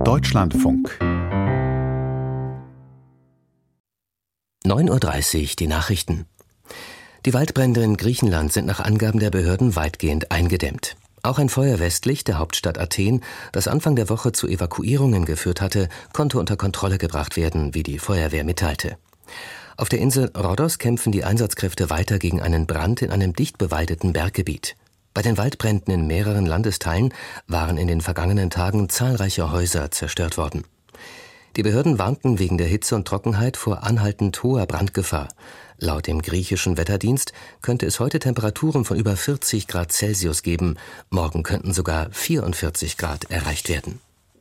Deutschlandfunk 9:30 Uhr, die Nachrichten. Die Waldbrände in Griechenland sind nach Angaben der Behörden weitgehend eingedämmt. Auch ein Feuer westlich der Hauptstadt Athen, das Anfang der Woche zu Evakuierungen geführt hatte, konnte unter Kontrolle gebracht werden, wie die Feuerwehr mitteilte. Auf der Insel Rhodos kämpfen die Einsatzkräfte weiter gegen einen Brand in einem dicht bewaldeten Berggebiet. Bei den Waldbränden in mehreren Landesteilen waren in den vergangenen Tagen zahlreiche Häuser zerstört worden. Die Behörden warnten wegen der Hitze und Trockenheit vor anhaltend hoher Brandgefahr. Laut dem griechischen Wetterdienst könnte es heute Temperaturen von über 40 Grad Celsius geben. Morgen könnten sogar 44 Grad erreicht werden.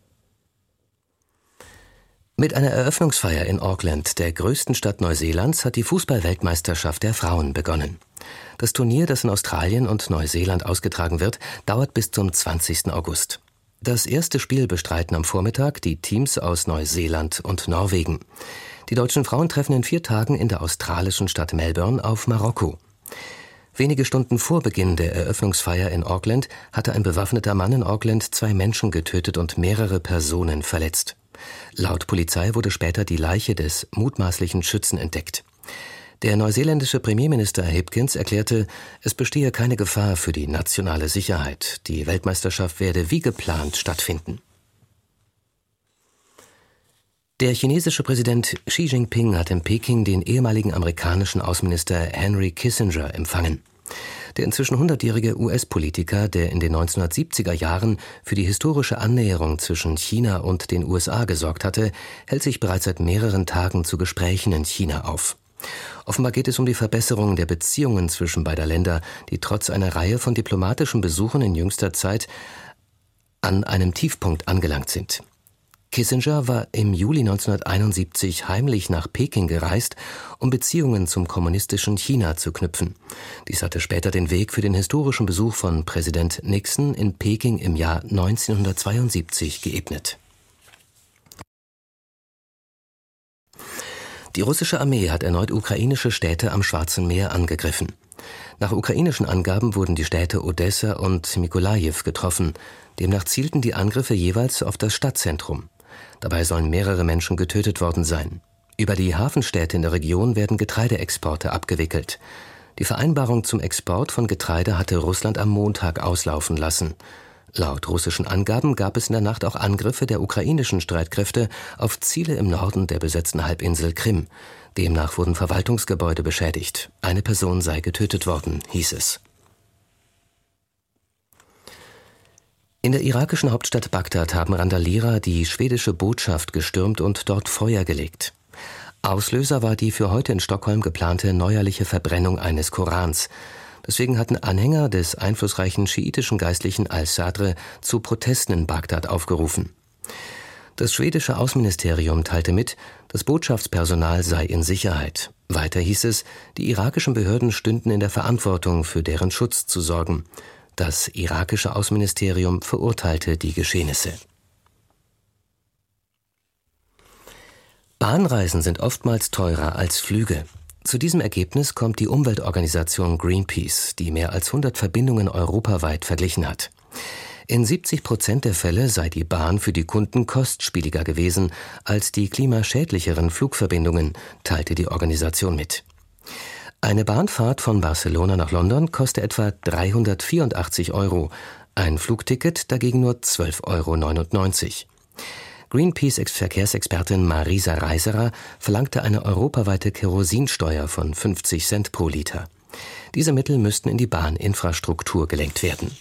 Mit einer Eröffnungsfeier in Auckland, der größten Stadt Neuseelands, hat die Fußball-Weltmeisterschaft der Frauen begonnen. Das Turnier, das in Australien und Neuseeland ausgetragen wird, dauert bis zum 20. August. Das erste Spiel bestreiten am Vormittag die Teams aus Neuseeland und Norwegen. Die deutschen Frauen treffen in 4 Tagen in der australischen Stadt Melbourne auf Marokko. Wenige Stunden vor Beginn der Eröffnungsfeier in Auckland hatte ein bewaffneter Mann in Auckland 2 Menschen getötet und mehrere Personen verletzt. Laut Polizei wurde später die Leiche des mutmaßlichen Schützen entdeckt. Der neuseeländische Premierminister Hipkins erklärte, es bestehe keine Gefahr für die nationale Sicherheit. Die Weltmeisterschaft werde wie geplant stattfinden. Der chinesische Präsident Xi Jinping hat in Peking den ehemaligen amerikanischen Außenminister Henry Kissinger empfangen. Der inzwischen 100-jährige US-Politiker, der in den 1970er Jahren für die historische Annäherung zwischen China und den USA gesorgt hatte, hält sich bereits seit mehreren Tagen zu Gesprächen in China auf. Offenbar geht es um die Verbesserung der Beziehungen zwischen beider Länder, die trotz einer Reihe von diplomatischen Besuchen in jüngster Zeit an einem Tiefpunkt angelangt sind. Kissinger war im Juli 1971 heimlich nach Peking gereist, um Beziehungen zum kommunistischen China zu knüpfen. Dies hatte später den Weg für den historischen Besuch von Präsident Nixon in Peking im Jahr 1972 geebnet. Die russische Armee hat erneut ukrainische Städte am Schwarzen Meer angegriffen. Nach ukrainischen Angaben wurden die Städte Odessa und Mykolajiw getroffen. Demnach zielten die Angriffe jeweils auf das Stadtzentrum. Dabei sollen mehrere Menschen getötet worden sein. Über die Hafenstädte in der Region werden Getreideexporte abgewickelt. Die Vereinbarung zum Export von Getreide hatte Russland am Montag auslaufen lassen. Laut russischen Angaben gab es in der Nacht auch Angriffe der ukrainischen Streitkräfte auf Ziele im Norden der besetzten Halbinsel Krim. Demnach wurden Verwaltungsgebäude beschädigt. Eine Person sei getötet worden, hieß es. In der irakischen Hauptstadt Bagdad haben Randalierer die schwedische Botschaft gestürmt und dort Feuer gelegt. Auslöser war die für heute in Stockholm geplante neuerliche Verbrennung eines Korans. Deswegen hatten Anhänger des einflussreichen schiitischen Geistlichen Al-Sadr zu Protesten in Bagdad aufgerufen. Das schwedische Außenministerium teilte mit, das Botschaftspersonal sei in Sicherheit. Weiter hieß es, die irakischen Behörden stünden in der Verantwortung, für deren Schutz zu sorgen. Das irakische Außenministerium verurteilte die Geschehnisse. Bahnreisen sind oftmals teurer als Flüge. Zu diesem Ergebnis kommt die Umweltorganisation Greenpeace, die mehr als 100 Verbindungen europaweit verglichen hat. In 70% der Fälle sei die Bahn für die Kunden kostspieliger gewesen als die klimaschädlicheren Flugverbindungen, teilte die Organisation mit. Eine Bahnfahrt von Barcelona nach London koste etwa 384 €, ein Flugticket dagegen nur 12,99 €. Greenpeace-Verkehrsexpertin Marisa Reiserer verlangte eine europaweite Kerosinsteuer von 50 Cent pro Liter. Diese Mittel müssten in die Bahninfrastruktur gelenkt werden.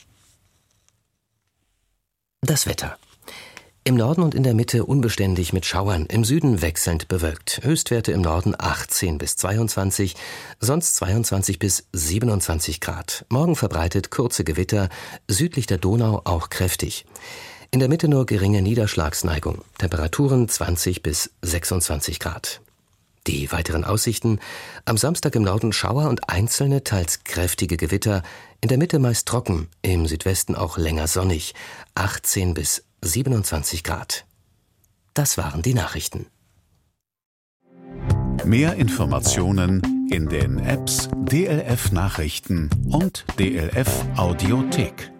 Das Wetter. Im Norden und in der Mitte unbeständig mit Schauern, im Süden wechselnd bewölkt. Höchstwerte im Norden 18 bis 22, sonst 22 bis 27 Grad. Morgen verbreitet kurze Gewitter, südlich der Donau auch kräftig. In der Mitte nur geringe Niederschlagsneigung. Temperaturen 20 bis 26 Grad. Die weiteren Aussichten: am Samstag im Norden Schauer und einzelne, teils kräftige Gewitter. In der Mitte meist trocken, im Südwesten auch länger sonnig. 18 bis 27 Grad. Das waren die Nachrichten. Mehr Informationen in den Apps DLF Nachrichten und DLF Audiothek.